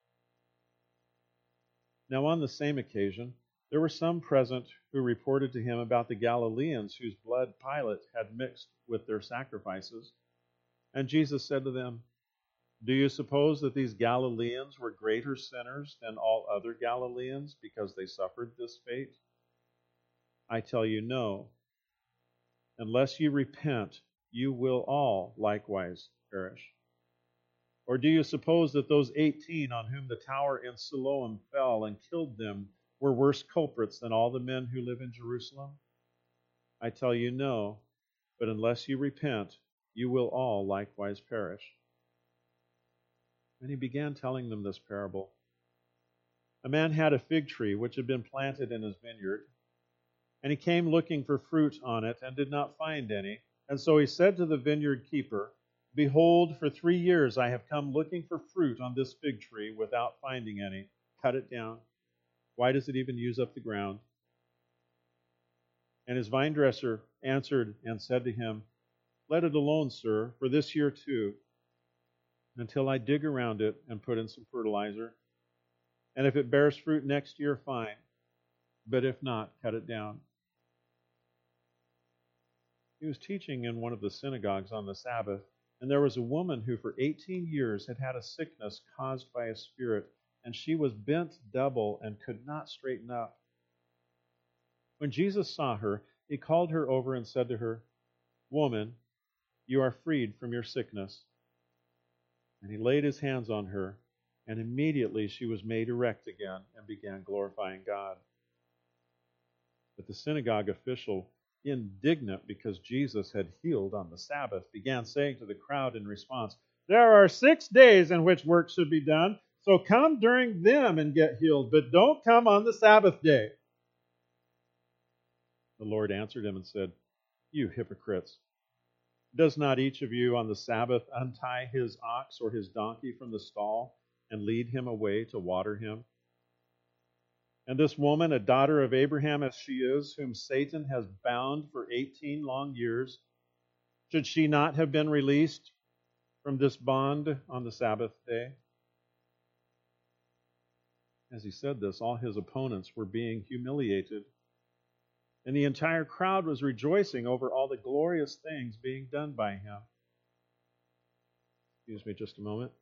[SPEAKER 1] Now on the same occasion, there were some present who reported to him about the Galileans whose blood Pilate had mixed with their sacrifices. And Jesus said to them, Do you suppose that these Galileans were greater sinners than all other Galileans because they suffered this fate? I tell you, no. Unless you repent, you will all likewise perish. Or do you suppose that those 18 on whom the tower in Siloam fell and killed them were worse culprits than all the men who live in Jerusalem? I tell you, no. But unless you repent, you will all likewise perish. And he began telling them this parable. A man had a fig tree which had been planted in his vineyard, and he came looking for fruit on it and did not find any. And so he said to the vineyard keeper, Behold, for 3 years I have come looking for fruit on this fig tree without finding any. Cut it down. Why does it even use up the ground?" And his vine dresser answered and said to him, "Let it alone, sir, for this year too, until I dig around it and put in some fertilizer. And if it bears fruit next year, fine. But if not, cut it down." He was teaching in one of the synagogues on the Sabbath, and there was a woman who for 18 years had had a sickness caused by a spirit, and she was bent double and could not straighten up. When Jesus saw her, he called her over and said to her, "Woman, you are freed from your sickness." And he laid his hands on her, and immediately she was made erect again and began glorifying God. But the synagogue official, indignant because Jesus had healed on the Sabbath, began saying to the crowd in response, "There are 6 days in which work should be done, so come during them and get healed, but don't come on the Sabbath day." The Lord answered him and said, "You hypocrites! Does not each of you on the Sabbath untie his ox or his donkey from the stall and lead him away to water him? And this woman, a daughter of Abraham as she is, whom Satan has bound for 18 long years, should she not have been released from this bond on the Sabbath day?" As he said this, all his opponents were being humiliated, and the entire crowd was rejoicing over all the glorious things being done by him. Excuse me just a moment.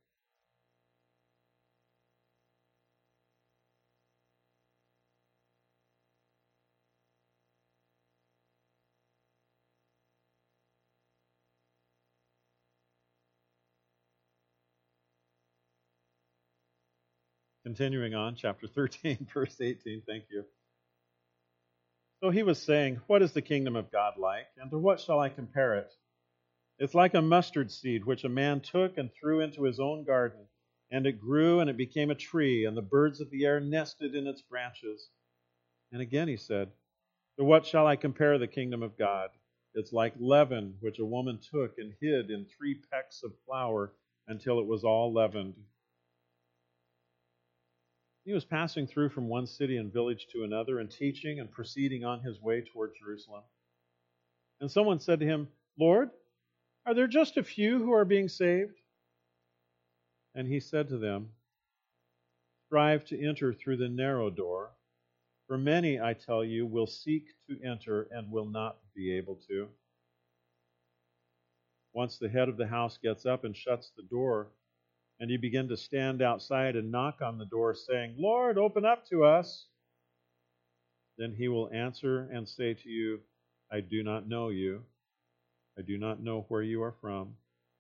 [SPEAKER 1] Continuing on, chapter 13, verse 18. Thank you. So he was saying, "What is the kingdom of God like, and to what shall I compare it? It's like a mustard seed which a man took and threw into his own garden, and it grew and it became a tree, and the birds of the air nested in its branches." And again he said, "To what shall I compare the kingdom of God? It's like leaven which a woman took and hid in 3 pecks of flour until it was all leavened." He was passing through from one city and village to another and teaching and proceeding on his way toward Jerusalem. And someone said to him, "Lord, are there just a few who are being saved?" And he said to them, "Strive to enter through the narrow door, for many, I tell you, will seek to enter and will not be able to. Once the head of the house gets up and shuts the door, and you begin to stand outside and knock on the door, saying, 'Lord, open up to us,' then he will answer and say to you, 'I do not know you. I do not know where you are from.'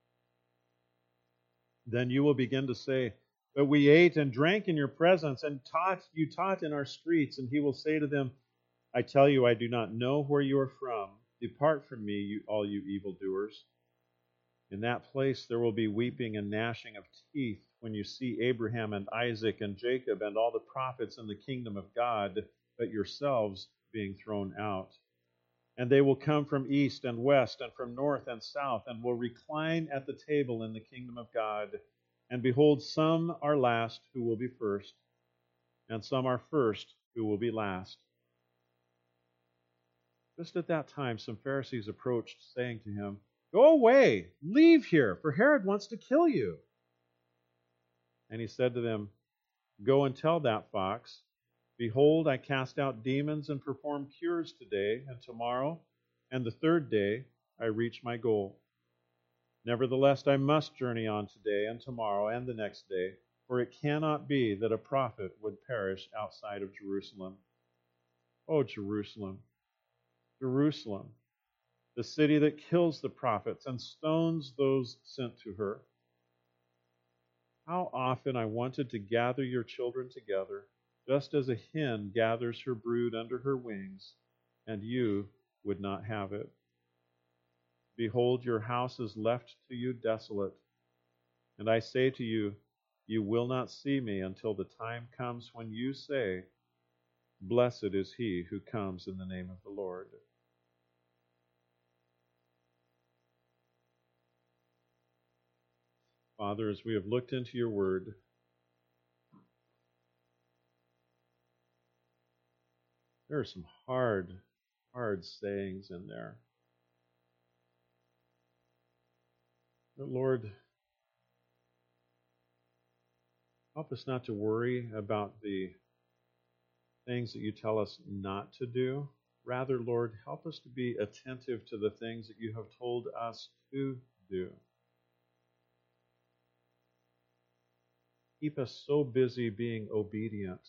[SPEAKER 1] Then you will begin to say, 'But we ate and drank in your presence, and you taught in our streets.' And he will say to them, 'I tell you, I do not know where you are from. Depart from me, all you evildoers.' In that place there will be weeping and gnashing of teeth when you see Abraham and Isaac and Jacob and all the prophets in the kingdom of God, but yourselves being thrown out. And they will come from east and west and from north and south, and will recline at the table in the kingdom of God. And behold, some are last who will be first, and some are first who will be last." Just at that time, some Pharisees approached, saying to him, "Go away, leave here, for Herod wants to kill you." And he said to them, "Go and tell that fox, behold, I cast out demons and perform cures today and tomorrow, and the 3rd day I reach my goal. Nevertheless, I must journey on today and tomorrow and the next day, for it cannot be that a prophet would perish outside of Jerusalem. Oh, Jerusalem, Jerusalem, the city that kills the prophets and stones those sent to her. How often I wanted to gather your children together, just as a hen gathers her brood under her wings, and you would not have it. Behold, your house is left to you desolate. And I say to you, you will not see me until the time comes when you say, 'Blessed is he who comes in the name of the Lord.'" Father, as we have looked into your word, there are some hard sayings in there. But Lord, help us not to worry about the things that you tell us not to do. Rather, Lord, help us to be attentive to the things that you have told us to do. Keep us so busy being obedient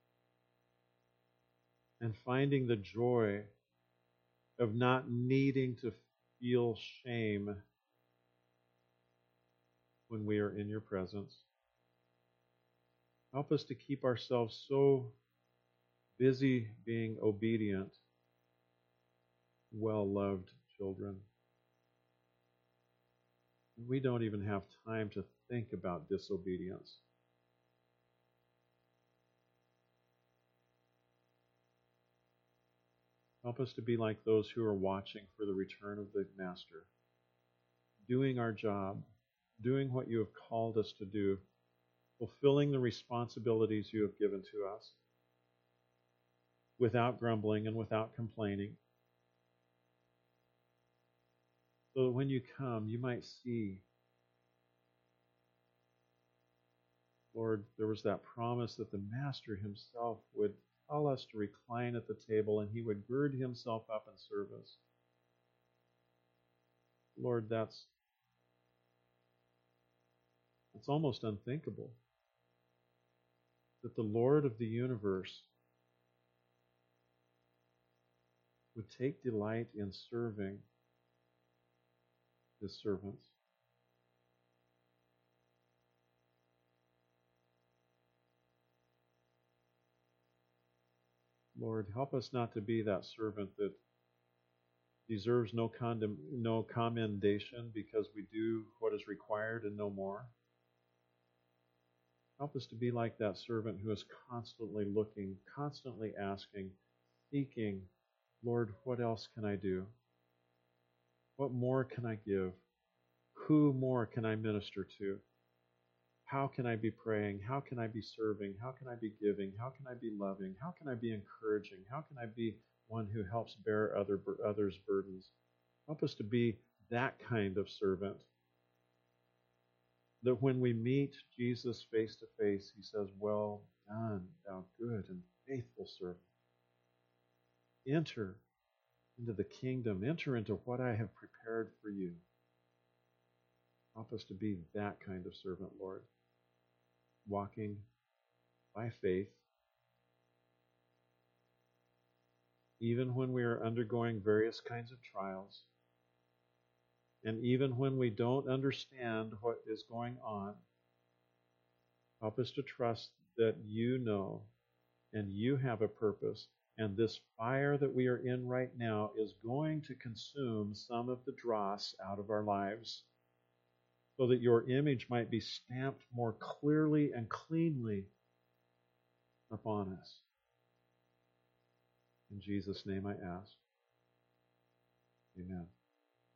[SPEAKER 1] and finding the joy of not needing to feel shame when we are in your presence. Help us to keep ourselves so busy being obedient, well-loved children. We don't even have time to think about disobedience. Help us to be like those who are watching for the return of the Master, doing our job, doing what you have called us to do, fulfilling the responsibilities you have given to us, without grumbling and without complaining, so that when you come, you might see, Lord, there was that promise that the Master himself would tell us to recline at the table and he would gird himself up in service. Lord, that's almost unthinkable. That the Lord of the universe would take delight in serving his servants. Lord, help us not to be that servant that deserves no commendation because we do what is required and no more. Help us to be like that servant who is constantly looking, constantly asking, seeking, Lord, what else can I do? What more can I give? Who more can I minister to? How can I be praying? How can I be serving? How can I be giving? How can I be loving? How can I be encouraging? How can I be one who helps bear others' burdens? Help us to be that kind of servant. That when we meet Jesus face to face, he says, well done, thou good and faithful servant. Enter into the kingdom. Enter into what I have prepared for you. Help us to be that kind of servant, Lord. Walking by faith, even when we are undergoing various kinds of trials, and even when we don't understand what is going on. Help us to trust that you know and you have a purpose, and this fire that we are in right now is going to consume some of the dross out of our lives, so that your image might be stamped more clearly and cleanly upon us. In Jesus' name I ask. Amen.